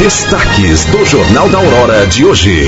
Destaques do Jornal da Aurora de hoje.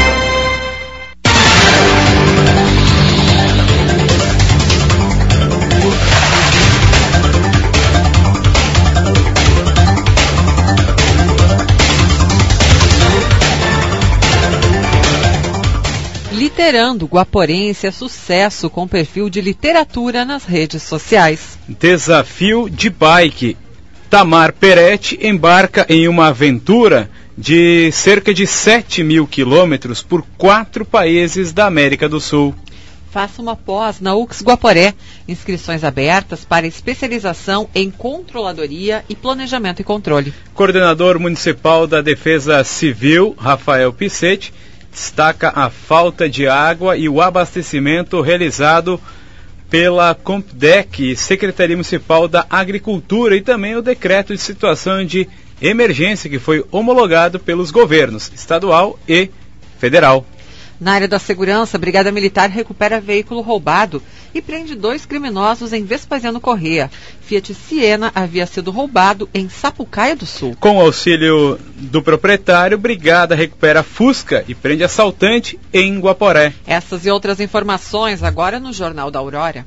Literando Guaporense é sucesso com perfil de literatura nas redes sociais. Desafio de bike. Tamar Peretti embarca em uma aventura de cerca de 7.000 quilômetros por 4 países da América do Sul. Faça uma pós na UX Guaporé. Inscrições abertas para especialização em controladoria e planejamento e controle. Coordenador Municipal da Defesa Civil, Rafael Pissetti, destaca a falta de água e o abastecimento realizado pela Compdec, Secretaria Municipal da Agricultura, e também o decreto de situação de emergência que foi homologado pelos governos estadual e federal. Na área da segurança, a Brigada Militar recupera veículo roubado e prende 2 criminosos em Vespasiano Corrêa. Fiat Siena havia sido roubado em Sapucaia do Sul. Com auxílio do proprietário, Brigada recupera Fusca e prende assaltante em Guaporé. Essas e outras informações agora no Jornal da Aurora.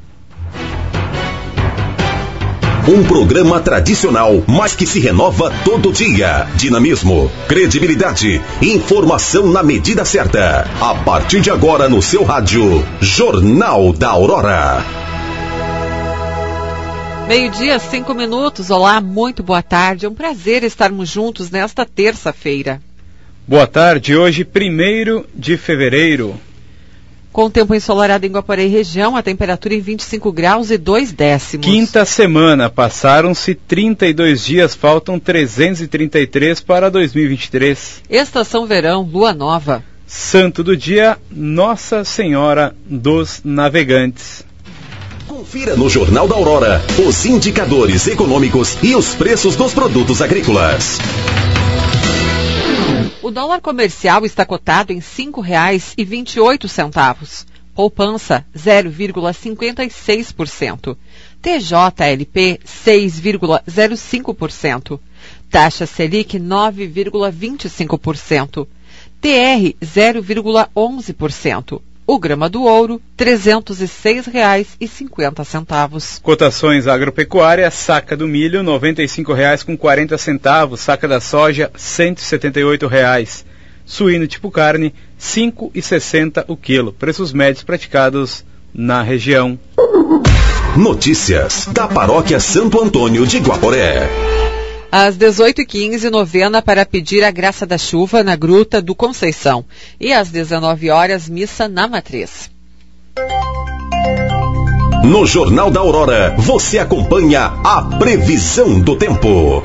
Um programa tradicional, mas que se renova todo dia. Dinamismo, credibilidade, informação na medida certa. A partir de agora no seu rádio, Jornal da Aurora. 12:05. Olá, muito boa tarde. É um prazer estarmos juntos nesta terça-feira. Boa tarde, hoje 1º de fevereiro. Com o tempo ensolarado em Guaporé e região, a temperatura em 25 graus e 2 décimos. Quinta semana, passaram-se 32 dias, faltam 333 para 2023. Estação verão, lua nova. Santo do dia, Nossa Senhora dos Navegantes. Confira no Jornal da Aurora os indicadores econômicos e os preços dos produtos agrícolas. O dólar comercial está cotado em R$ 5,28. Poupança 0,56%. TJLP 6,05%. Taxa Selic 9,25%. TR 0,11%. O grama do ouro, R$ 306,50. Cotações agropecuária, saca do milho, R$ 95,40, saca da soja, R$ 178,00. Suíno tipo carne, R$ 5,60 o quilo. Preços médios praticados na região. Notícias da Paróquia Santo Antônio de Guaporé. Às 18h15, novena para pedir a graça da chuva na Gruta do Conceição. E às 19 horas, missa na Matriz. No Jornal da Aurora, você acompanha a previsão do tempo.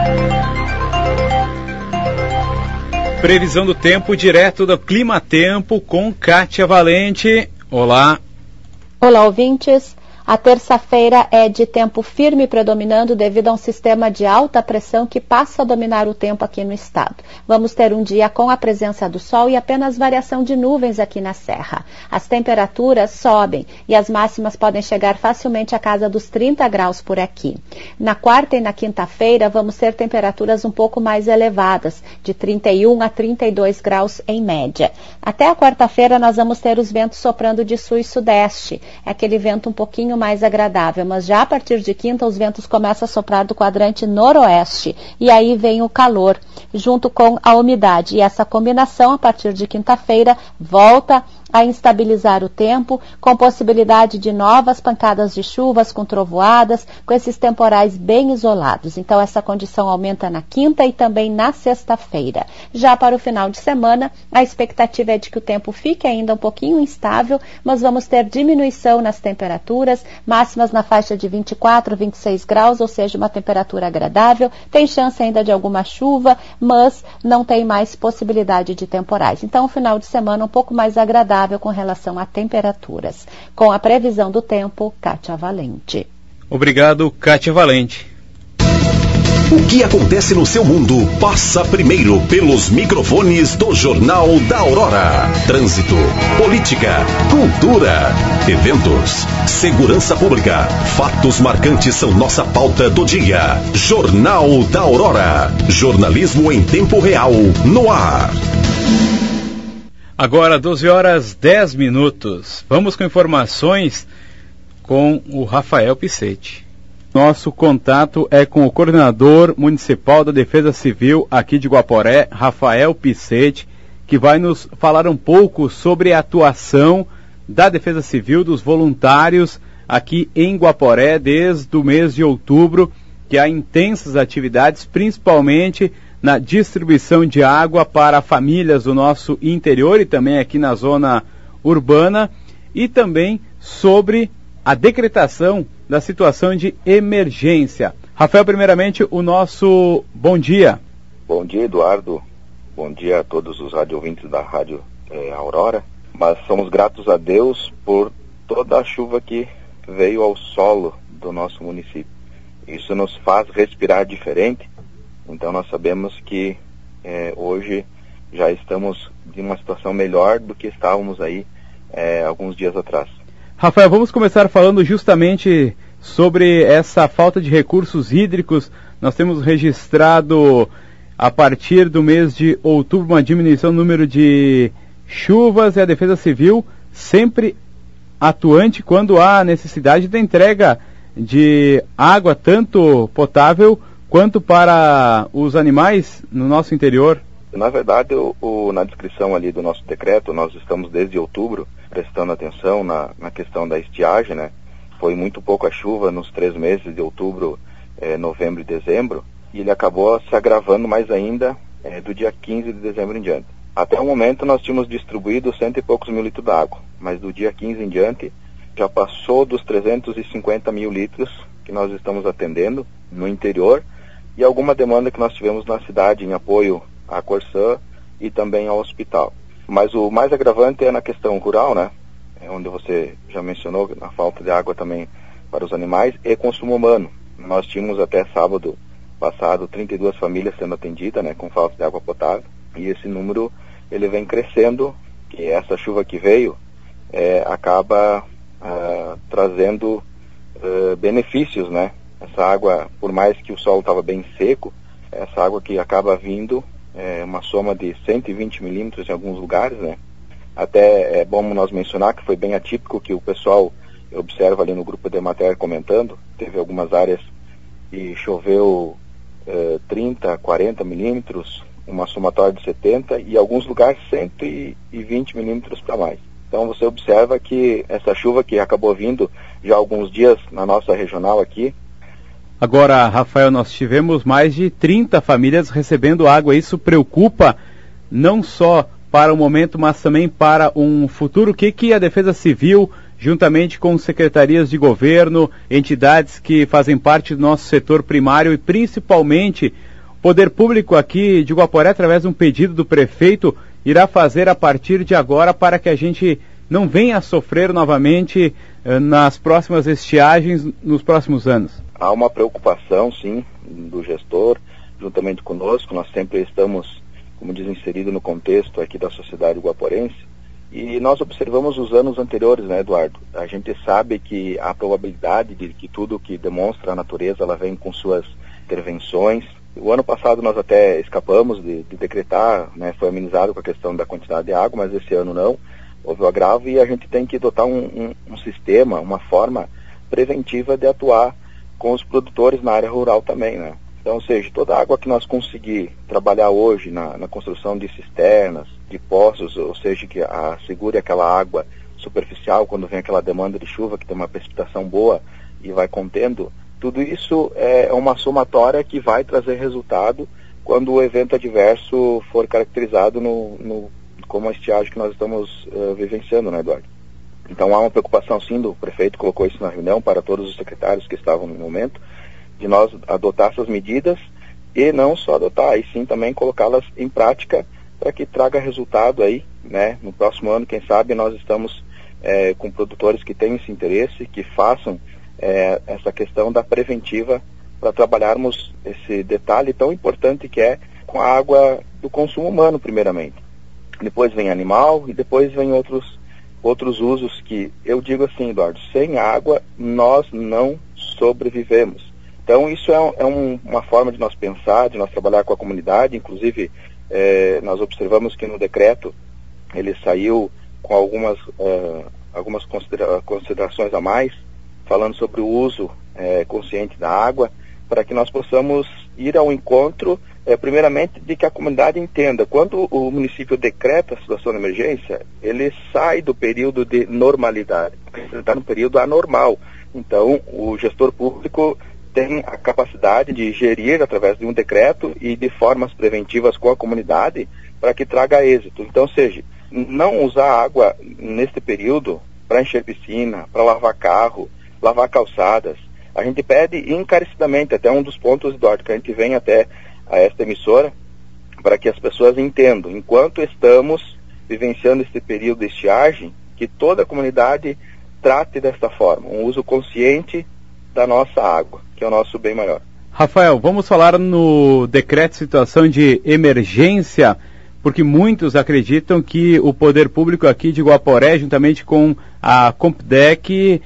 Previsão do tempo direto do Clima Tempo com Kátia Valente. Olá. Olá, ouvintes. A terça-feira é de tempo firme predominando devido a um sistema de alta pressão que passa a dominar o tempo aqui no estado. Vamos ter um dia com a presença do sol e apenas variação de nuvens aqui na serra. As temperaturas sobem e as máximas podem chegar facilmente à casa dos 30 graus por aqui. Na quarta e na quinta-feira vamos ter temperaturas um pouco mais elevadas, de 31 a 32 graus em média. Até a quarta-feira nós vamos ter os ventos soprando de sul e sudeste. É aquele vento um pouquinho mais agradável, mas já a partir de quinta os ventos começam a soprar do quadrante noroeste e aí vem o calor junto com a umidade, e essa combinação a partir de quinta-feira volta a instabilizar o tempo, com possibilidade de novas pancadas de chuvas com trovoadas, com esses temporais bem isolados. Então essa condição aumenta na quinta e também na sexta-feira. Já para o final de semana, a expectativa é de que o tempo fique ainda um pouquinho instável, mas vamos ter diminuição nas temperaturas, máximas na faixa de 24, 26 graus, ou seja, uma temperatura agradável. Tem chance ainda de alguma chuva, mas não tem mais possibilidade de temporais. Então, o final de semana um pouco mais agradável com relação a temperaturas. Com a previsão do tempo, Kátia Valente. Obrigado, Kátia Valente. O que acontece no seu mundo passa primeiro pelos microfones do Jornal da Aurora. Trânsito, política, cultura, eventos, segurança pública, fatos marcantes são nossa pauta do dia. Jornal da Aurora. Jornalismo em tempo real, no ar. Agora 12h10. Vamos com informações com o Rafael Pissetti. Nosso contato é com o coordenador municipal da Defesa Civil aqui de Guaporé, Rafael Pissetti, que vai nos falar um pouco sobre a atuação da Defesa Civil, dos voluntários aqui em Guaporé desde o mês de outubro, que há intensas atividades, principalmente na distribuição de água para famílias do nosso interior e também aqui na zona urbana, e também sobre a decretação da situação de emergência. Rafael, primeiramente, o nosso bom dia. Bom dia, Eduardo. Bom dia a todos os radioouvintes da Rádio Aurora. Mas somos gratos a Deus por toda a chuva que veio ao solo do nosso município. Isso nos faz respirar diferente. Então nós sabemos que hoje já estamos em uma situação melhor do que estávamos aí alguns dias atrás. Rafael, vamos começar falando justamente sobre essa falta de recursos hídricos. Nós temos registrado, a partir do mês de outubro, uma diminuição no número de chuvas, e a Defesa Civil sempre atuante quando há necessidade da entrega de água, tanto potável quanto para os animais no nosso interior. Na verdade, na descrição ali do nosso decreto, nós estamos desde outubro prestando atenção na questão da estiagem, né? Foi muito pouca chuva nos 3 meses de outubro, novembro e dezembro, e ele acabou se agravando mais ainda do dia 15 de dezembro em diante. Até o momento nós tínhamos distribuído 100 e poucos mil litros d'água, mas do dia 15 em diante já passou dos 350 mil litros que nós estamos atendendo no interior, e alguma demanda que nós tivemos na cidade em apoio à Corsã e também ao hospital. Mas o mais agravante é na questão rural, né? Onde você já mencionou a falta de água também para os animais e consumo humano. Nós tínhamos até sábado passado 32 famílias sendo atendidas, né, com falta de água potável, e esse número ele vem crescendo, e essa chuva que veio acaba trazendo benefícios, né? Essa água, por mais que o solo estava bem seco, essa água que acaba vindo uma soma de 120 milímetros em alguns lugares, né? Até é bom nós mencionar que foi bem atípico, que o pessoal observa ali no grupo de matéria comentando, teve algumas áreas que choveu 30, 40 milímetros, uma somatória de 70, e alguns lugares 120 milímetros para mais. Então você observa que essa chuva que acabou vindo já há alguns dias na nossa regional aqui. Agora, Rafael, nós tivemos mais de 30 famílias recebendo água. Isso preocupa não só para o momento, mas também para um futuro. O que a Defesa Civil, juntamente com secretarias de governo, entidades que fazem parte do nosso setor primário e principalmente o poder público aqui de Guaporé, através de um pedido do prefeito, irá fazer a partir de agora para que a gente não venha a sofrer novamente nas próximas estiagens nos próximos anos? Há uma preocupação, sim, do gestor, juntamente conosco. Nós sempre estamos, como diz, inseridos no contexto aqui da sociedade guaporense, e nós observamos os anos anteriores, né, Eduardo? A gente sabe que a probabilidade de que tudo que demonstra a natureza, ela vem com suas intervenções. O ano passado nós até escapamos de decretar, né, foi amenizado com a questão da quantidade de água, mas esse ano não, houve o agravo, e a gente tem que adotar um sistema, uma forma preventiva de atuar com os produtores na área rural também, né? Então, ou seja, toda a água que nós conseguir trabalhar hoje na construção de cisternas, de poços, ou seja, que assegure aquela água superficial quando vem aquela demanda de chuva, que tem uma precipitação boa e vai contendo, tudo isso é uma somatória que vai trazer resultado quando o evento adverso for caracterizado como a estiagem que nós estamos vivenciando, né, Eduardo? Então há uma preocupação, sim, do prefeito colocou isso na reunião para todos os secretários que estavam no momento, de nós adotar essas medidas, e não só adotar, e sim também colocá-las em prática para que traga resultado aí, né? No próximo ano, quem sabe, nós estamos com produtores que têm esse interesse, que façam essa questão da preventiva para trabalharmos esse detalhe tão importante que é com a água do consumo humano, primeiramente. Depois vem animal e depois vem outros usos que eu digo assim, Eduardo, sem água nós não sobrevivemos. Então isso é uma forma de nós pensar, de nós trabalhar com a comunidade. Inclusive nós observamos que no decreto ele saiu com algumas considerações a mais, falando sobre o uso consciente da água, para que nós possamos ir ao encontro, primeiramente, de que a comunidade entenda. Quando o município decreta a situação de emergência, ele sai do período de normalidade, ele está no período anormal. Então, o gestor público tem a capacidade de gerir através de um decreto e de formas preventivas com a comunidade para que traga êxito. Então, seja, não usar água neste período para encher piscina, para lavar carro, lavar calçadas. A gente pede encarecidamente, até um dos pontos, Eduardo, que a gente vem até a esta emissora, para que as pessoas entendam, enquanto estamos vivenciando este período de estiagem, que toda a comunidade trate desta forma, um uso consciente da nossa água, que é o nosso bem maior. Rafael, vamos falar no decreto de situação de emergência, porque muitos acreditam que o poder público aqui de Guaporé, juntamente com a Compdec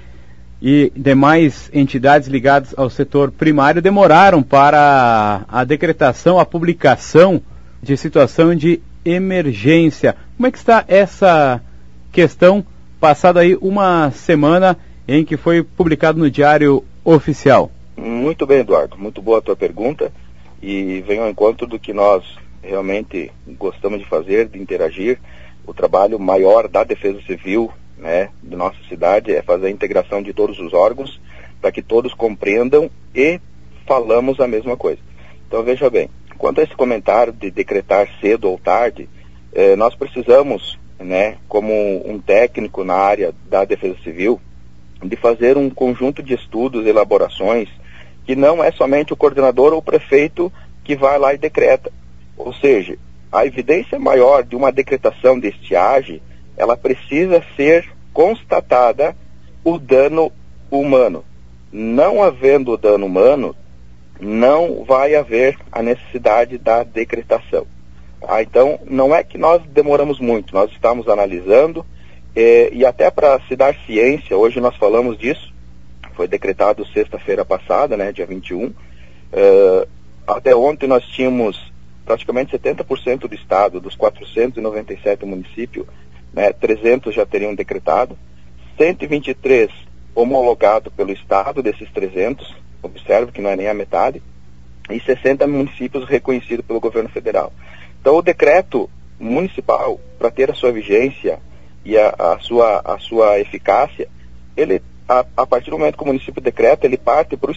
e demais entidades ligadas ao setor primário, demoraram para a decretação, a publicação de situação de emergência. Como é que está essa questão, passada aí uma semana em que foi publicado no Diário Oficial? Muito bem, Eduardo, muito boa a tua pergunta, e vem ao encontro do que nós realmente gostamos de fazer, de interagir. O trabalho maior da Defesa Civil, né, de nossa cidade, é fazer a integração de todos os órgãos para que todos compreendam e falamos a mesma coisa. Então veja bem, quanto a esse comentário de decretar cedo ou tarde, nós precisamos, né, como um técnico na área da Defesa Civil, de fazer um conjunto de estudos, elaborações, que não é somente o coordenador ou o prefeito que vai lá e decreta. Ou seja, a evidência maior de uma decretação de estiagem, ela precisa ser constatada o dano humano. Não havendo dano humano, não vai haver a necessidade da decretação. Então, não é que nós demoramos muito, nós estamos analisando, e até para se dar ciência, hoje nós falamos disso, foi decretado sexta-feira passada, né, dia 21, até ontem nós tínhamos praticamente 70% do estado, dos 497 municípios, né, 300 já teriam decretado, 123 homologado pelo estado desses 300, observe que não é nem a metade, e 60 municípios reconhecidos pelo governo federal. Então o decreto municipal, para ter a sua vigência e a sua eficácia, ele, a partir do momento que o município decreta, ele parte para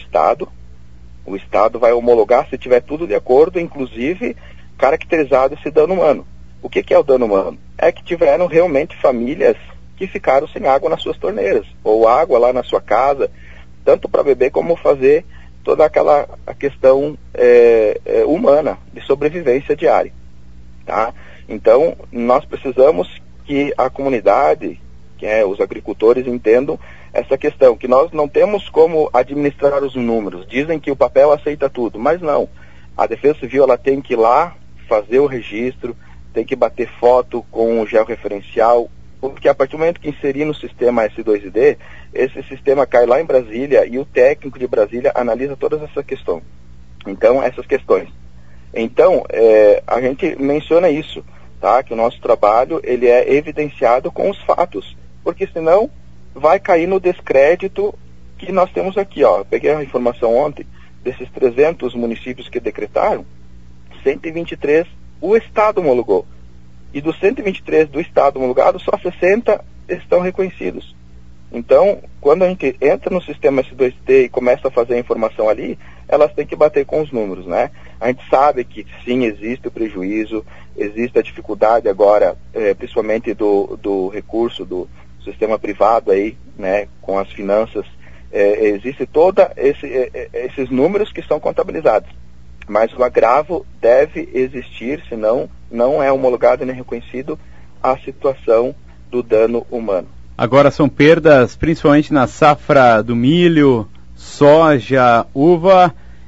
o estado vai homologar se tiver tudo de acordo, inclusive caracterizado esse dano humano. O que é o dano humano? É que tiveram realmente famílias que ficaram sem água nas suas torneiras, ou água lá na sua casa, tanto para beber como fazer toda a questão humana de sobrevivência diária. Tá? Então, nós precisamos que a comunidade, que os agricultores, entendam essa questão, que nós não temos como administrar os números. Dizem que o papel aceita tudo, mas não. A Defesa Civil, ela tem que ir lá fazer o registro, tem que bater foto com o georreferencial, porque a partir do momento que inserir no sistema S2ID, esse sistema cai lá em Brasília e o técnico de Brasília analisa todas essas questões. Então, essas questões. Então, a gente menciona isso, tá? Que o nosso trabalho, ele é evidenciado com os fatos, porque senão vai cair no descrédito que nós temos aqui, ó. Eu peguei a informação ontem, desses 300 municípios que decretaram, 123 o Estado homologou. E dos 123 do Estado homologado, só 60 estão reconhecidos. Então, quando a gente entra no sistema S2T e começa a fazer a informação ali, elas têm que bater com os números, né? A gente sabe que sim, existe o prejuízo, existe a dificuldade agora, principalmente do recurso do sistema privado aí, né, com as finanças, existe todos esses números que são contabilizados. Mas o agravo deve existir, senão não é homologado nem reconhecido a situação do dano humano. Agora são perdas principalmente na safra do milho, soja, uva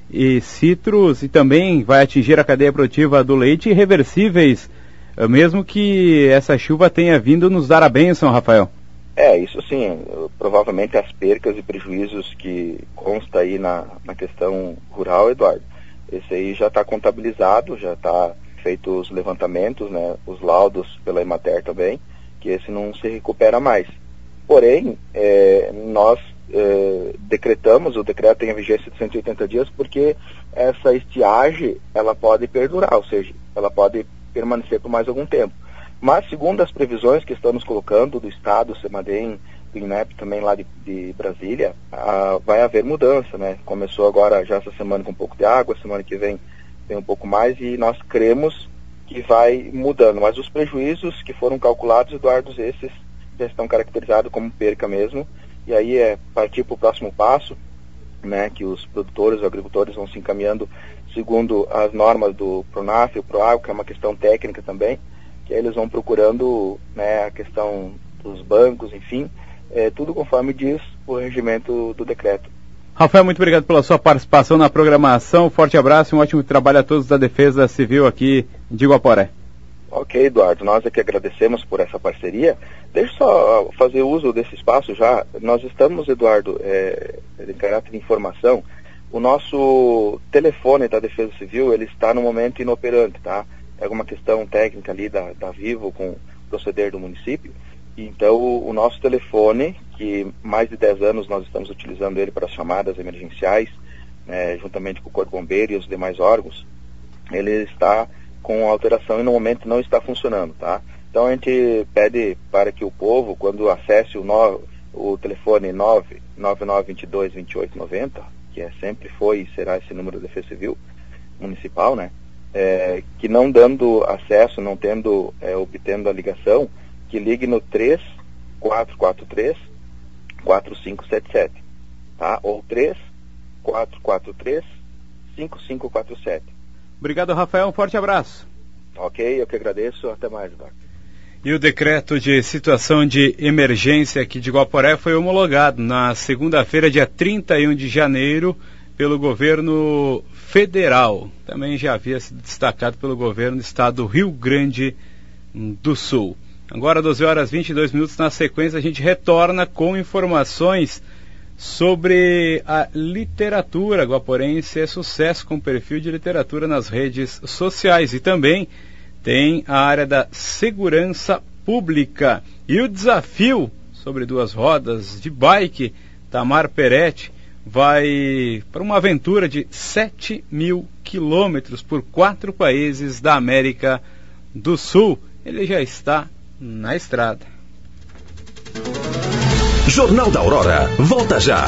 e citros, e também vai atingir a cadeia produtiva do leite, irreversíveis, mesmo que essa chuva tenha vindo nos dar a bênção, Rafael. Isso sim, provavelmente as percas e prejuízos que consta aí na questão rural, Eduardo, esse aí já está contabilizado, já está feito os levantamentos, né, os laudos pela Emater também, que esse não se recupera mais. Porém, nós decretamos, o decreto tem a vigência de 180 dias, porque essa estiagem, ela pode perdurar, ou seja, ela pode permanecer por mais algum tempo. Mas, segundo as previsões que estamos colocando do Estado, CEMADEM, do INEP também lá de Brasília, vai haver mudança, né? Começou agora já essa semana com um pouco de água, semana que vem tem um pouco mais, e nós cremos que vai mudando. Mas os prejuízos que foram calculados, Eduardo, esses já estão caracterizados como perca mesmo, e aí é partir para o próximo passo, né, que os produtores, os agricultores vão se encaminhando segundo as normas do PRONAF e o PROAGRO, que é uma questão técnica também, que aí eles vão procurando, né, a questão dos bancos, enfim, tudo conforme diz o regimento do decreto. Rafael, muito obrigado pela sua participação na programação, forte abraço e um ótimo trabalho a todos da Defesa Civil aqui de Guaporé. Ok, Eduardo, nós é que agradecemos por essa parceria. Deixa eu só fazer uso desse espaço já. Nós estamos, Eduardo, em caráter de informação, o nosso telefone da Defesa Civil, ele está no momento inoperante, tá? É alguma questão técnica ali da Vivo com o proceder do município. Então, o nosso telefone, que mais de 10 anos nós estamos utilizando ele para chamadas emergenciais, juntamente com o Corpo Bombeiro e os demais órgãos, ele está com alteração e no momento não está funcionando, tá? Então a gente pede para que o povo, quando acesse o telefone 999222890, que sempre foi e será esse número da Defesa Civil Municipal, né? Que não dando acesso, não tendo, obtendo a ligação, que ligue no 3443-4577, tá? Ou 3443-5547. Obrigado, Rafael, um forte abraço. Ok, eu que agradeço, até mais, Eduardo. E o decreto de situação de emergência aqui de Guaporé foi homologado na segunda-feira, dia 31 de janeiro, pelo governo federal. Também já havia sido destacado pelo governo do estado do Rio Grande do Sul. Agora, 12h22, na sequência, a gente retorna com informações sobre a literatura. Guaporense é sucesso com perfil de literatura nas redes sociais e também tem a área da segurança pública. E o desafio sobre duas rodas de bike, Tamar Peretti vai para uma aventura de 7.000 quilômetros por 4 países da América do Sul. Ele já está na estrada. Jornal da Aurora, volta já.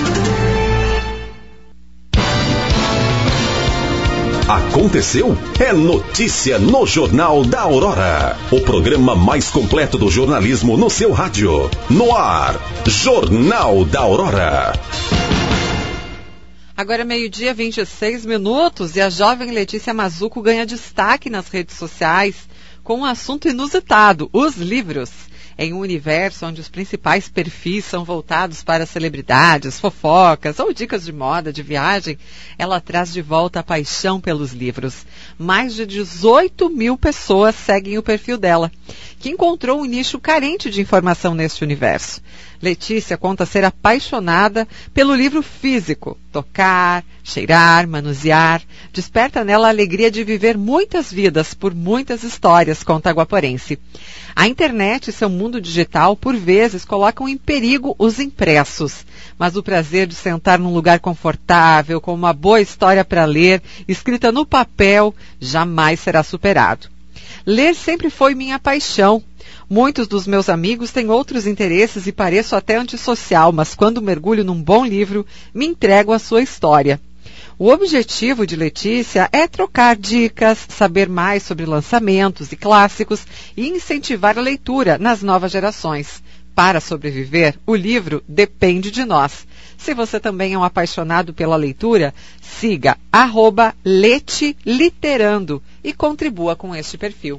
Aconteceu? É notícia no Jornal da Aurora. O programa mais completo do jornalismo no seu rádio. No ar, Jornal da Aurora. Agora é 12h26 e a jovem Letícia Mazzuco ganha destaque nas redes sociais com um assunto inusitado, os livros. Em um universo onde os principais perfis são voltados para celebridades, fofocas ou dicas de moda, de viagem, ela traz de volta a paixão pelos livros. Mais de 18.000 pessoas seguem o perfil dela, que encontrou um nicho carente de informação neste universo. Letícia conta ser apaixonada pelo livro físico. Tocar, cheirar, manusear, desperta nela a alegria de viver muitas vidas por muitas histórias, conta a guaporense. A internet e seu mundo digital, por vezes, colocam em perigo os impressos. Mas o prazer de sentar num lugar confortável, com uma boa história para ler, escrita no papel, jamais será superado. Ler sempre foi minha paixão. Muitos dos meus amigos têm outros interesses e pareço até antissocial, mas quando mergulho num bom livro, me entrego à sua história. O objetivo de Letícia é trocar dicas, saber mais sobre lançamentos e clássicos e incentivar a leitura nas novas gerações. Para sobreviver, o livro depende de nós. Se você também é um apaixonado pela leitura, siga @letiliterando e contribua com este perfil.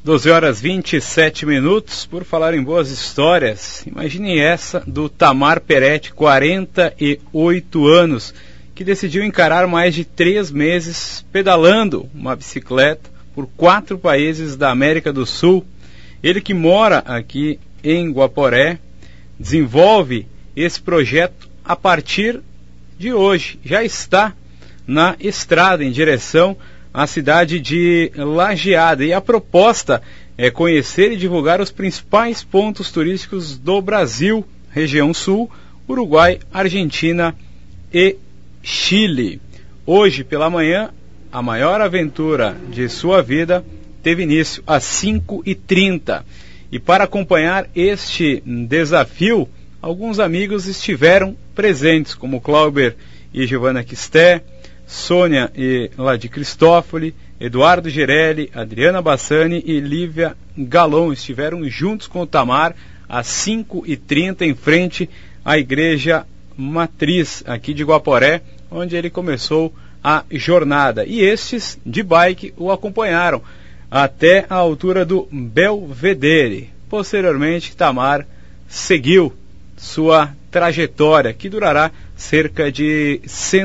12h27. Por falar em boas histórias, imagine essa do Tamar Peretti, 48 anos, que decidiu encarar mais de 3 meses pedalando uma bicicleta por 4 países da América do Sul. Ele que mora aqui em Guaporé, desenvolve esse projeto a partir de hoje. Já está na estrada em direção à cidade de Lajeado. E a proposta é conhecer e divulgar os principais pontos turísticos do Brasil, região Sul, Uruguai, Argentina e Chile. Hoje pela manhã, a maior aventura de sua vida teve início às 5h30. E para acompanhar este desafio, alguns amigos estiveram presentes, como Clauber e Giovana Quisté, Sônia e Ladi Cristófoli, Eduardo Girelli, Adriana Bassani e Lívia Galon estiveram juntos com o Tamar às 5h30 em frente à Igreja Matriz aqui de Guaporé, onde ele começou a jornada. E estes de bike o acompanharam até a altura do Belvedere. Posteriormente, Tamar seguiu sua trajetória, que durará cerca de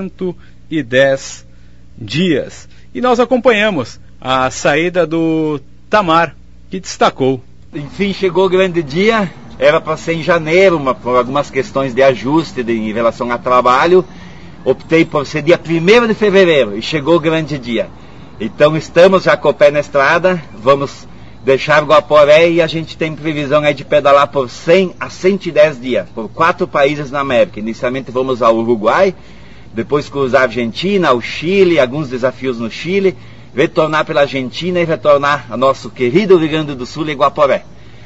110 dias. E nós acompanhamos a saída do Tamar, que destacou. Enfim, chegou o grande dia. Era para ser em janeiro, por algumas questões de ajuste em relação a trabalho. Optei por ser dia 1º de fevereiro e chegou o grande dia. Então estamos já com o pé na estrada, vamos deixar Guaporé e a gente tem previsão aí de pedalar por 100 a 110 dias, por 4 países na América. Inicialmente vamos ao Uruguai, depois cruzar a Argentina, o Chile, alguns desafios no Chile, retornar pela Argentina e retornar ao nosso querido Rio Grande do Sul e Guaporé.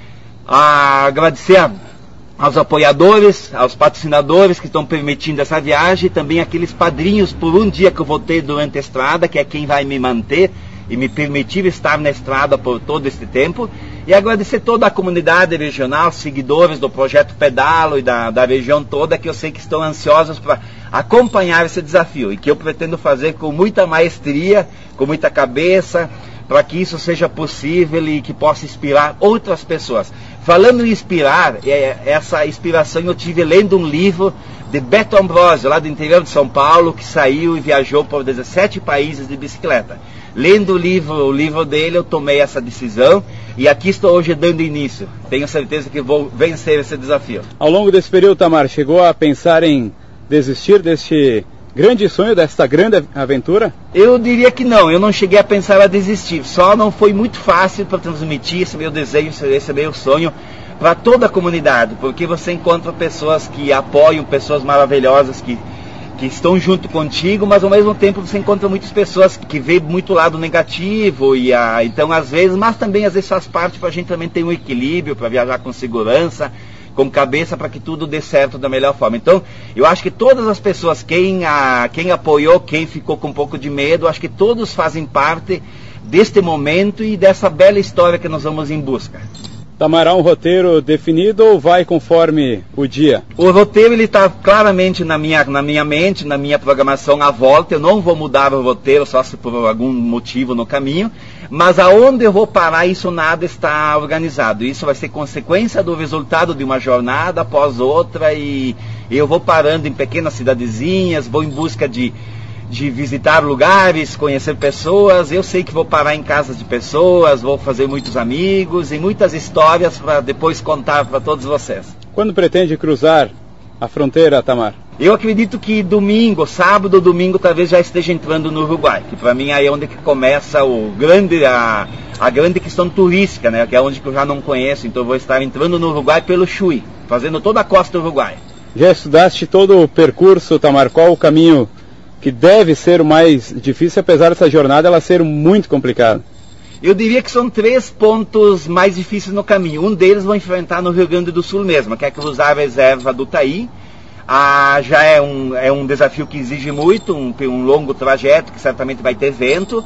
Agradecer aos apoiadores, aos patrocinadores que estão permitindo essa viagem, também aqueles padrinhos por um dia que eu vou ter durante a estrada, que é quem vai me manter e me permitir estar na estrada por todo este tempo, e agradecer toda a comunidade regional, seguidores do Projeto Pedalo e da região toda, que eu sei que estão ansiosos para acompanhar esse desafio, e que eu pretendo fazer com muita maestria, com muita cabeça, para que isso seja possível e que possa inspirar outras pessoas. Falando em inspirar, essa inspiração eu tive lendo um livro de Beto Ambrosio, lá do interior de São Paulo, que saiu e viajou por 17 países de bicicleta. Lendo o livro dele, eu tomei essa decisão e aqui estou hoje dando início. Tenho certeza que vou vencer esse desafio. Ao longo desse período, Tamar, chegou a pensar em desistir deste grande sonho, desta grande aventura? Eu diria que não, eu não cheguei a pensar a desistir, só não foi muito fácil para transmitir esse meu desejo, esse meu sonho para toda a comunidade, porque você encontra pessoas que apoiam, pessoas maravilhosas que estão junto contigo, mas ao mesmo tempo você encontra muitas pessoas que veem muito lado negativo, então às vezes, mas também às vezes faz parte para a gente também ter um equilíbrio, para viajar com segurança, com cabeça, para que tudo dê certo da melhor forma. Então, eu acho que todas as pessoas, quem apoiou, quem ficou com um pouco de medo, acho que todos fazem parte deste momento e dessa bela história que nós vamos em busca. Tamar, um roteiro definido ou vai conforme o dia? O roteiro ele está claramente na minha mente, na minha programação à volta. Eu não vou mudar o roteiro só se por algum motivo no caminho, mas aonde eu vou parar, isso nada está organizado. Isso vai ser consequência do resultado de uma jornada após outra, e eu vou parando em pequenas cidadezinhas, vou em busca de visitar lugares, conhecer pessoas. Eu sei que vou parar em casas de pessoas, vou fazer muitos amigos e muitas histórias para depois contar para todos vocês. Quando pretende cruzar a fronteira, Tamar? Eu acredito que sábado ou domingo, talvez já esteja entrando no Uruguai, que para mim aí é onde que começa a grande questão turística, né? Que é onde que eu já não conheço, então eu vou estar entrando no Uruguai pelo Chuy, fazendo toda a costa do Uruguai. Já estudaste todo o percurso, Tamar? Qual o caminho que deve ser o mais difícil, apesar dessa jornada ela ser muito complicada? Eu diria que são 3 pontos mais difíceis no caminho. Um deles vou enfrentar no Rio Grande do Sul mesmo, que é cruzar a reserva do Taí. Já é um desafio que exige muito, um longo trajeto, que certamente vai ter vento.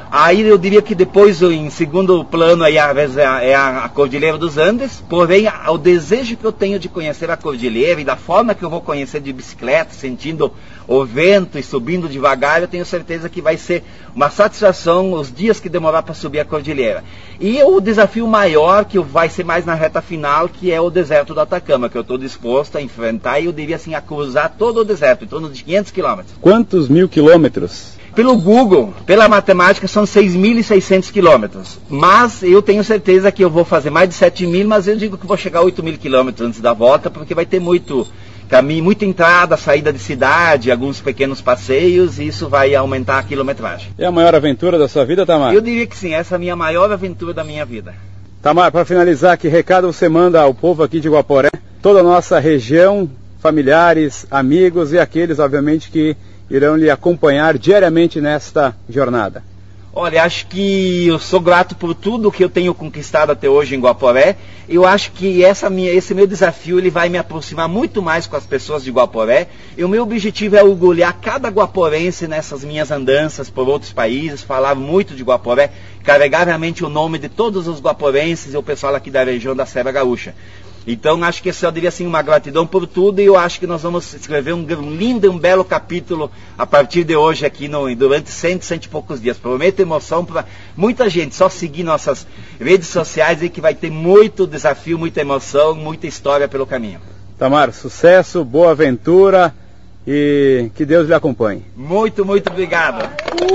Aí eu diria que depois, em segundo plano, aí, às vezes, é a Cordilheira dos Andes. Porém, o desejo que eu tenho de conhecer a Cordilheira e da forma que eu vou conhecer de bicicleta, sentindo o vento e subindo devagar, eu tenho certeza que vai ser uma satisfação os dias que demorar para subir a Cordilheira. E o desafio maior, que vai ser mais na reta final, que é o deserto do Atacama, que eu estou disposto a enfrentar e eu diria assim, a cruzar todo o deserto, em torno de 500 quilômetros. Quantos mil quilômetros? Pelo Google, pela matemática, são 6.600 quilômetros. Mas eu tenho certeza que eu vou fazer mais de 7.000, mas eu digo que vou chegar a 8.000 quilômetros antes da volta, porque vai ter muito caminho, muita entrada, saída de cidade, alguns pequenos passeios, e isso vai aumentar a quilometragem. É a maior aventura da sua vida, Tamar? Eu diria que sim, essa é a minha maior aventura da minha vida. Tamar, para finalizar, que recado você manda ao povo aqui de Guaporé, toda a nossa região, familiares, amigos e aqueles, obviamente, que irão lhe acompanhar diariamente nesta jornada? Olha, acho que eu sou grato por tudo que eu tenho conquistado até hoje em Guaporé. Eu acho que esse meu desafio ele vai me aproximar muito mais com as pessoas de Guaporé. E o meu objetivo é orgulhar cada guaporense nessas minhas andanças por outros países, falar muito de Guaporé, carregar realmente o nome de todos os guaporenses e o pessoal aqui da região da Serra Gaúcha. Então, acho que eu diria assim, uma gratidão por tudo, e eu acho que nós vamos escrever um lindo e um belo capítulo a partir de hoje aqui, durante 100 e poucos dias. Prometo emoção para muita gente, só seguir nossas redes sociais aí que vai ter muito desafio, muita emoção, muita história pelo caminho. Tamar, sucesso, boa aventura e que Deus lhe acompanhe. Muito, muito obrigado.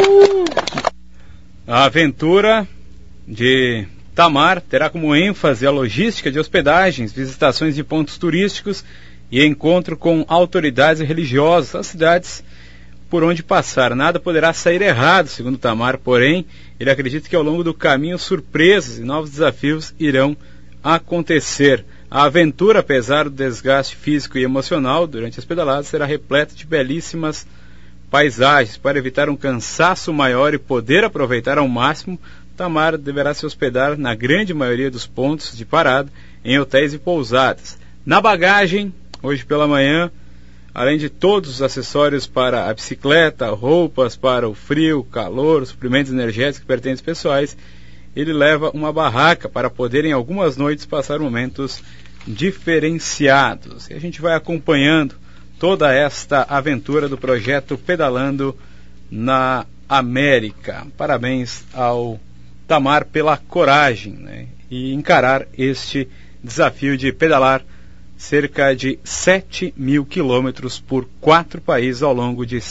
A aventura de Tamar terá como ênfase a logística de hospedagens, visitações de pontos turísticos e encontro com autoridades religiosas das cidades por onde passar. Nada poderá sair errado, segundo Tamar, porém, ele acredita que ao longo do caminho surpresas e novos desafios irão acontecer. A aventura, apesar do desgaste físico e emocional durante as pedaladas, será repleta de belíssimas paisagens. Para evitar um cansaço maior e poder aproveitar ao máximo, Tamar deverá se hospedar na grande maioria dos pontos de parada em hotéis e pousadas. Na bagagem, hoje pela manhã, além de todos os acessórios para a bicicleta, roupas para o frio, calor, suprimentos energéticos que pertencem pessoais, ele leva uma barraca para poder em algumas noites passar momentos diferenciados. E a gente vai acompanhando toda esta aventura do projeto Pedalando na América. Parabéns ao Tamar pela coragem, né, e encarar este desafio de pedalar cerca de 7.000 quilômetros por 4 países ao longo de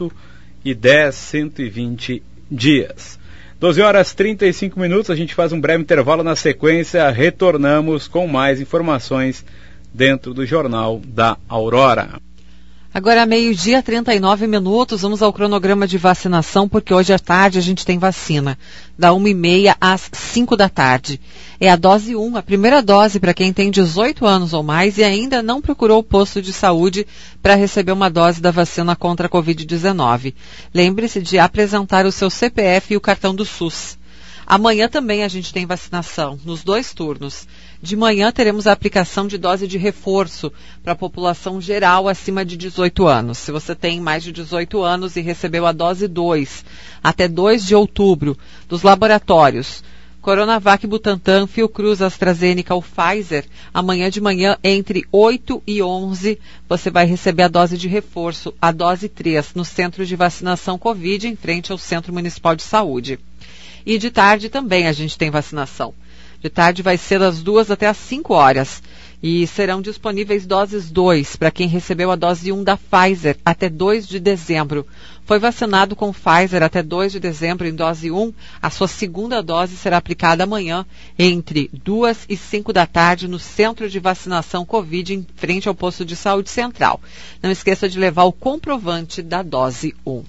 110, 120 dias. 12 horas 35 minutos, a gente faz um breve intervalo, na sequência retornamos com mais informações dentro do Jornal da Aurora. Agora, meio-dia, 39 minutos, vamos ao cronograma de vacinação, porque hoje à tarde a gente tem vacina, da 1h30 às 5 da tarde. É a dose 1, a primeira dose para quem tem 18 anos ou mais e ainda não procurou o posto de saúde para receber uma dose da vacina contra a Covid-19. Lembre-se de apresentar o seu CPF e o cartão do SUS. Amanhã também a gente tem vacinação, nos 2 turnos. De manhã teremos a aplicação de dose de reforço para a população geral acima de 18 anos. Se você tem mais de 18 anos e recebeu a dose 2, até 2 de outubro, dos laboratórios Coronavac, Butantan, Fiocruz, AstraZeneca ou Pfizer, amanhã de manhã, entre 8 e 11, você vai receber a dose de reforço, a dose 3, no Centro de Vacinação Covid, em frente ao Centro Municipal de Saúde. E de tarde também a gente tem vacinação. De tarde vai ser das 2 até as 5 horas. E serão disponíveis doses 2 para quem recebeu a dose 1 da Pfizer até 2 de dezembro. Foi vacinado com Pfizer até 2 de dezembro em dose 1. A sua segunda dose será aplicada amanhã entre 2 e 5 da tarde no Centro de Vacinação Covid em frente ao Posto de Saúde Central. Não esqueça de levar o comprovante da dose 1.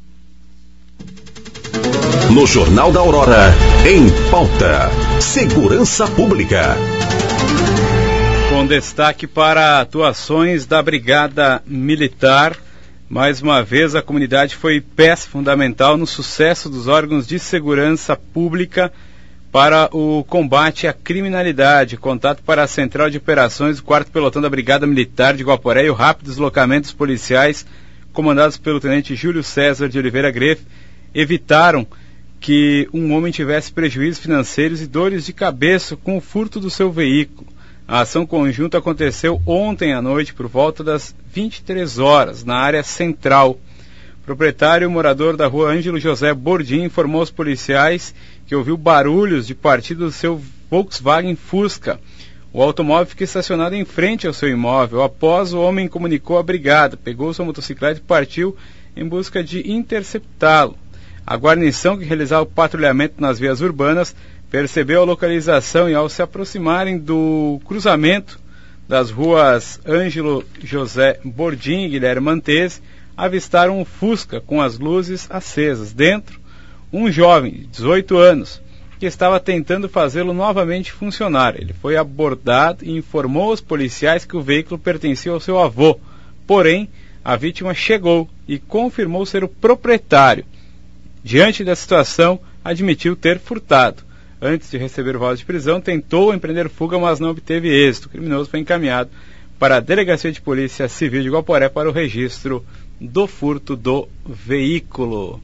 No Jornal da Aurora, em pauta, segurança pública. Com destaque para atuações da Brigada Militar, mais uma vez a comunidade foi peça fundamental no sucesso dos órgãos de segurança pública para o combate à criminalidade. Contato para a Central de Operações do 4º Pelotão da Brigada Militar de Guaporé e o rápido deslocamento dos policiais, comandados pelo Tenente Júlio César de Oliveira Greff, evitaram que um homem tivesse prejuízos financeiros e dores de cabeça com o furto do seu veículo. A ação conjunta aconteceu ontem à noite por volta das 23 horas, na área central. O proprietário morador da rua Ângelo José Bordim informou aos policiais que ouviu barulhos de partida do seu Volkswagen Fusca. O automóvel fica estacionado em frente ao seu imóvel. Após, o homem comunicou à brigada, pegou sua motocicleta e partiu em busca de interceptá-lo. A guarnição que realizava o patrulhamento nas vias urbanas percebeu a localização e, ao se aproximarem do cruzamento das ruas Ângelo José Bordim e Guilherme Mantese, avistaram um Fusca com as luzes acesas. Dentro, um jovem de 18 anos, que estava tentando fazê-lo novamente funcionar. Ele foi abordado e informou aos policiais que o veículo pertencia ao seu avô. Porém, a vítima chegou e confirmou ser o proprietário. Diante da situação, admitiu ter furtado. Antes de receber o voz de prisão, tentou empreender fuga, mas não obteve êxito. O criminoso foi encaminhado para a Delegacia de Polícia Civil de Guaporé para o registro do furto do veículo.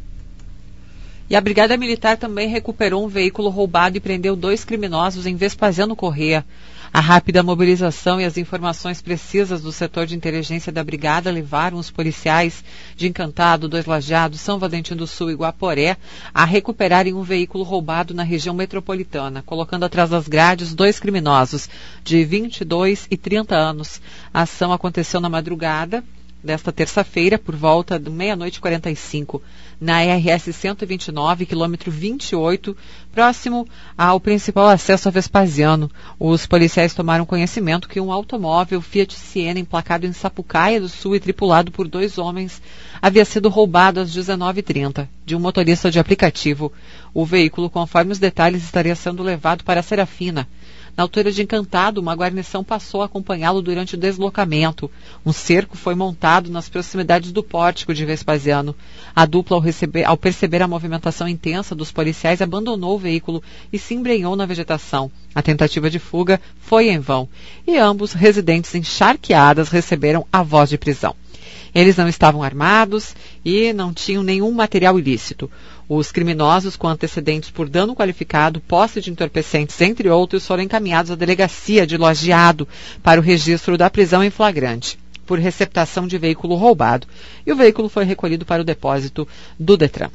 E a Brigada Militar também recuperou um veículo roubado e prendeu 2 criminosos em Vespasiano Corrêa. A rápida mobilização e as informações precisas do setor de inteligência da Brigada levaram os policiais de Encantado, Dois Lajados, São Valentim do Sul e Guaporé a recuperarem um veículo roubado na região metropolitana, colocando atrás das grades 2 criminosos de 22 e 30 anos. A ação aconteceu na madrugada desta terça-feira, por volta de 00h45, na RS 129, quilômetro 28, próximo ao principal acesso a Vespasiano. Os policiais tomaram conhecimento que um automóvel Fiat Siena, emplacado em Sapucaia do Sul e tripulado por 2 homens, havia sido roubado às 19h30 de um motorista de aplicativo. O veículo, conforme os detalhes, estaria sendo levado para Serafina. Na altura de Encantado, uma guarnição passou a acompanhá-lo durante o deslocamento. Um cerco foi montado nas proximidades do pórtico de Vespasiano. A dupla, ao perceber a movimentação intensa dos policiais, abandonou o veículo e se embrenhou na vegetação. A tentativa de fuga foi em vão e ambos, residentes encharqueadas, receberam a voz de prisão. Eles não estavam armados e não tinham nenhum material ilícito. Os criminosos, com antecedentes por dano qualificado, posse de entorpecentes, entre outros, foram encaminhados à delegacia de Lajeado para o registro da prisão em flagrante, por receptação de veículo roubado. E o veículo foi recolhido para o depósito do Detran.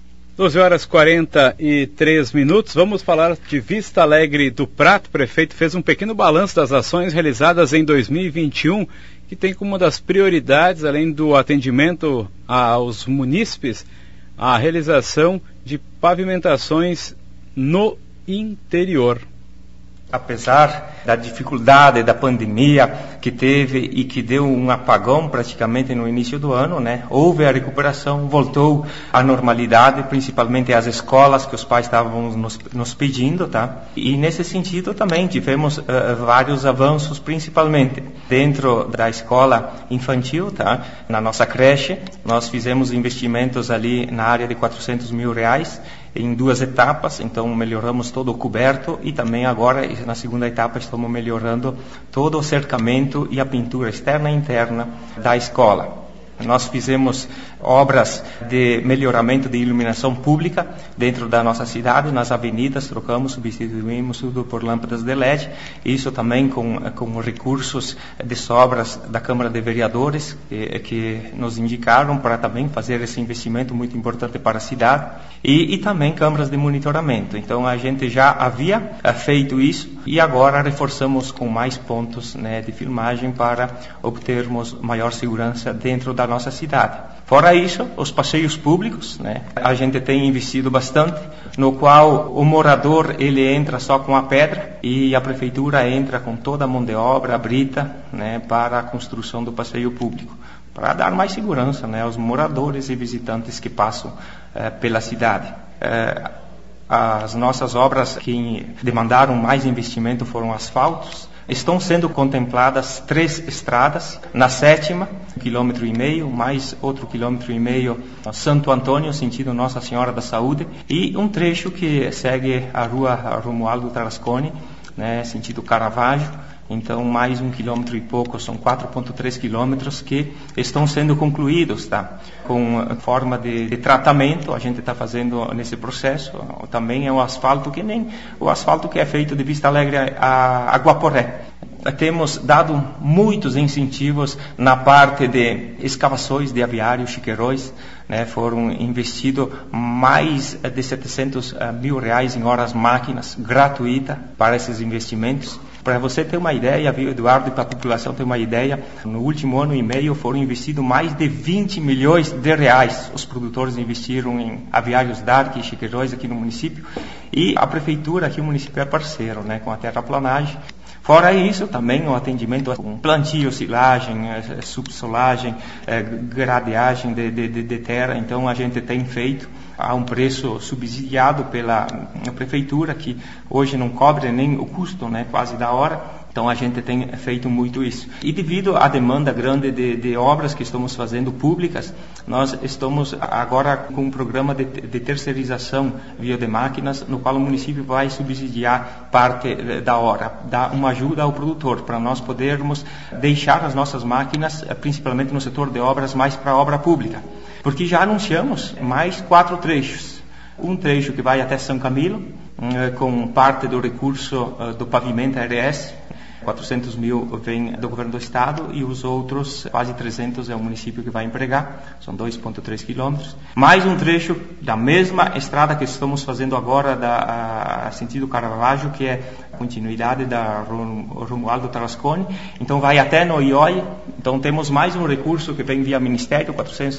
12h43. Vamos falar de Vista Alegre do Prado. O prefeito fez um pequeno balanço das ações realizadas em 2021, que tem como uma das prioridades, além do atendimento aos munícipes, a realização de pavimentações no interior. Apesar da dificuldade da pandemia que teve e que deu um apagão praticamente no início do ano, né? Houve a recuperação, voltou à normalidade, principalmente as escolas que os pais estavam nos pedindo, tá? E nesse sentido também tivemos vários avanços, principalmente dentro da escola infantil, tá? Na nossa creche, nós fizemos investimentos ali na área de R$400 mil, em 2 etapas, então melhoramos todo o coberto e também agora, na segunda etapa, estamos melhorando todo o cercamento e a pintura externa e interna da escola. Nós fizemos obras de melhoramento de iluminação pública dentro da nossa cidade, nas avenidas, trocamos, substituímos tudo por lâmpadas de LED, isso também com recursos de sobras da Câmara de Vereadores, que nos indicaram para também fazer esse investimento muito importante para a cidade, e também câmaras de monitoramento. Então a gente já havia feito isso e agora reforçamos com mais pontos, né, de filmagem para obtermos maior segurança dentro da nossa cidade. Fora isso, os passeios públicos, né, a gente tem investido bastante, no qual o morador ele entra só com a pedra e a prefeitura entra com toda a mão de obra, a brita, né, para a construção do passeio público, para dar mais segurança, né, aos moradores e visitantes que passam pela cidade. As nossas obras que demandaram mais investimento foram asfaltos. Estão sendo contempladas 3 estradas, na 7ª, 1,5 km, mais outro 1,5 km, Santo Antônio, sentido Nossa Senhora da Saúde, e um trecho que segue a rua Romualdo Tarasconi, né, sentido Caravaggio, Então, mais 1 quilômetro e pouco, são 4,3 quilômetros que estão sendo concluídos, tá? Com forma de tratamento, a gente está fazendo nesse processo. Também é o asfalto que nem o asfalto que é feito de Vista Alegre a Guaporé. Temos dado muitos incentivos na parte de escavações de aviários chiqueirões, né? Foram investidos mais de 700 mil reais em horas máquinas gratuitas para esses investimentos. Para você ter uma ideia, Eduardo, e para a população ter uma ideia, no último ano e meio foram investidos mais de 20 milhões de reais. Os produtores investiram em aviários Dark e chiqueirões aqui no município, e a prefeitura aqui, o município é parceiro, né, com a terraplanagem. Fora isso, também o atendimento com plantio, silagem, subsolagem, gradeagem de terra. Então, a gente tem feito a um preço subsidiado pela prefeitura, que hoje não cobre nem o custo, né, quase da hora. Então, a gente tem feito muito isso. E devido à demanda grande de obras que estamos fazendo públicas, nós estamos agora com um programa de terceirização via de máquinas, no qual o município vai subsidiar parte da hora, dar uma ajuda ao produtor, para nós podermos deixar as nossas máquinas, principalmente no setor de obras, mais para a obra pública. Porque já anunciamos mais 4 trechos. Um trecho que vai até São Camilo, com parte do recurso do pavimento ARS, 400 mil vem do governo do estado, e os outros, quase 300, é o município que vai empregar, são 2,3 quilômetros. Mais um trecho da mesma estrada que estamos fazendo agora, sentido Caravaggio, que é a continuidade da Romualdo Tarasconi, então vai até Noiói. Então temos mais um recurso que vem via Ministério,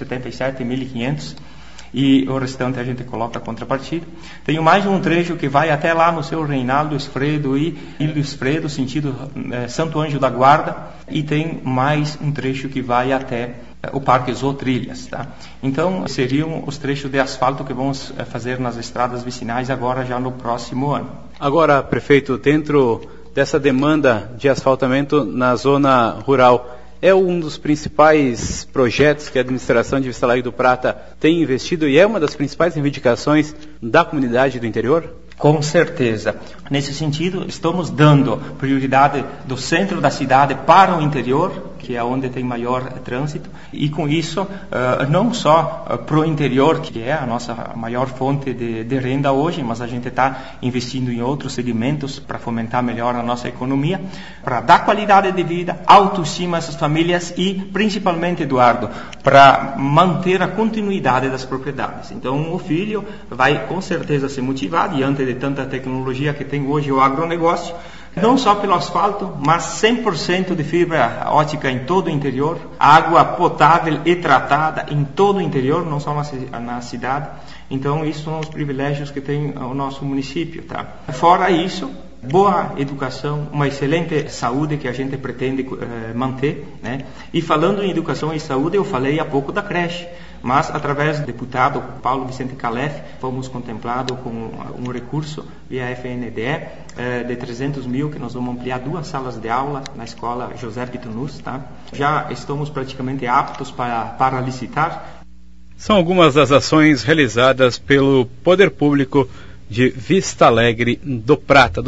477.500, e o restante a gente coloca a contrapartida. Tenho mais um trecho que vai até lá no seu Reinaldo Esfredo e Ilho Esfredo, sentido Santo Anjo da Guarda, e tem mais um trecho que vai até o Parque Zootrilhas, tá? Então, seriam os trechos de asfalto que vamos fazer nas estradas vicinais agora, já no próximo ano. Agora, prefeito, dentro dessa demanda de asfaltamento na zona rural, é um dos principais projetos que a administração de Vista Alegre do Prata tem investido e é uma das principais reivindicações da comunidade do interior? Com certeza. Nesse sentido, estamos dando prioridade do centro da cidade para o interior, que é onde tem maior trânsito, e com isso, não só para o interior, que é a nossa maior fonte de renda hoje, mas a gente está investindo em outros segmentos para fomentar melhor a nossa economia, para dar qualidade de vida, autoestima às famílias e, principalmente, Eduardo, para manter a continuidade das propriedades. Então, o filho vai com certeza se motivar diante de tanta tecnologia que tem hoje o agronegócio, não só pelo asfalto, mas 100% de fibra ótica em todo o interior, água potável e tratada em todo o interior, não só na cidade. Então, isso são os privilégios que tem o nosso município, tá? Fora isso, boa educação, uma excelente saúde que a gente pretende manter, né? E falando em educação e saúde, eu falei há pouco da creche, mas através do deputado Paulo Vicente Calef, fomos contemplados com um recurso via FNDE de 300 mil, que nós vamos ampliar 2 salas de aula na escola José Bitunus, tá? Já estamos praticamente aptos para licitar. São algumas das ações realizadas pelo Poder Público de Vista Alegre do Prata,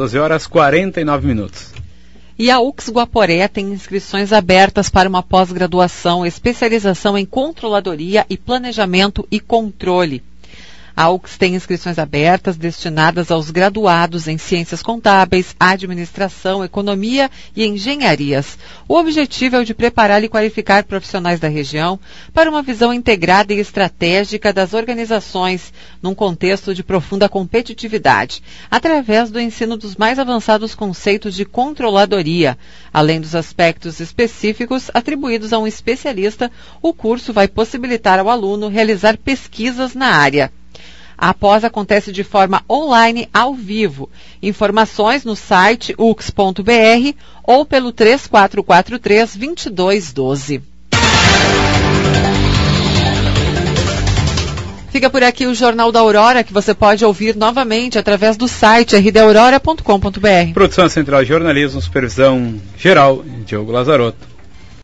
12h49. E a UX Guaporé tem inscrições abertas para uma pós-graduação, especialização em controladoria e planejamento e controle. A UX tem inscrições abertas destinadas aos graduados em Ciências Contábeis, Administração, Economia e Engenharias. O objetivo é o de preparar e qualificar profissionais da região para uma visão integrada e estratégica das organizações, num contexto de profunda competitividade, através do ensino dos mais avançados conceitos de controladoria. Além dos aspectos específicos atribuídos a um especialista, o curso vai possibilitar ao aluno realizar pesquisas na área. A pós acontece de forma online, ao vivo. Informações no site ux.br ou pelo 3443-2212. Fica por aqui o Jornal da Aurora, que você pode ouvir novamente através do site rdaurora.com.br. Produção Central de Jornalismo, supervisão geral, Diogo Lazarotto.